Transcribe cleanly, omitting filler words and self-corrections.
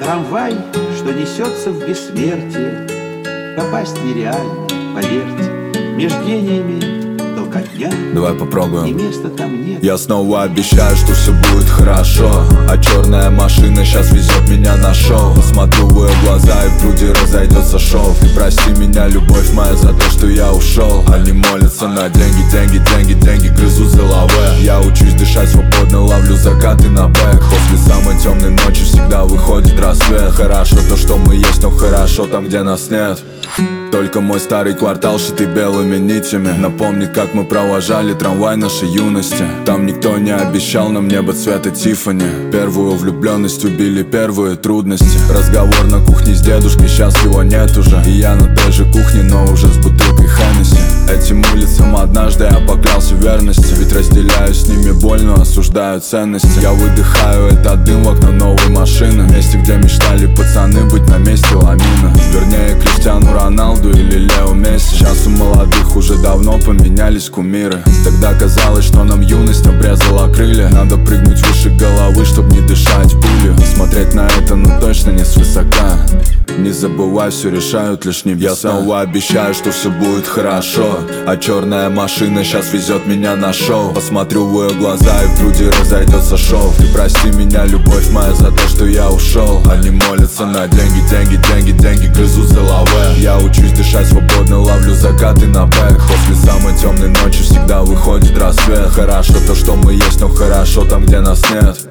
Трамвай, что несется в бессмертие, попасть нереально, поверьте. Между гениями толкотня, Давай попробуем. и места там нет. Я снова обещаю, что все будет хорошо, а черная машина сейчас везет меня на шоу. Смотрю в ее глаза и в груди разойдется шов. Ты прости меня, любовь моя, за то, что я ушел. Они молятся на деньги, деньги, деньги, деньги, грызу за лаве. Я учусь дышать свободно, ловлю закаты на бэк. После самой темной ночи всегда выходит рассвет. Хорошо то, что мы есть, но хорошо там, где нас нет. Только мой старый квартал, шитый белыми нитями, напомнит, как мы провожали трамвай нашей юности. Там никто не обещал нам небо цвета Тиффани. Первую влюбленность убили первые трудности. Разговор на кухне с дедушкой, сейчас его нет уже. И я на той же кухне, но уже с бутылкой Хеннесси. Этим улицам однажды я поклялся верности, ведь разделяю с ними боль, но осуждаю ценности. Я выдыхаю этот дым в окно новой машины, в месте, где мечтали пацаны быть на месте Ламина. Вернее, Криштиану Роналду или Лео Месси. Сейчас у молодых уже давно поменялись кумиры. Тогда казалось, что нам юность обрезала крылья. Надо прыгнуть выше головы, чтоб не дышать пылью. Смотреть на это, ну точно не свысока. Не забывай, все решают лишь небеса. Я снова обещаю, что все будет хорошо, а черная машина сейчас везет меня на шоу. Посмотрю в ее глаза и в груди разойдется шов. Ты прости меня, любовь моя, за то, что я ушел. Они молятся на деньги, деньги, деньги, деньги, грызу за лаве. Я учусь дышать свободно, ловлю закаты на бэк. После самой темной ночи всегда выходит рассвет. Хорошо то, что мы есть, но хорошо там, где нас нет.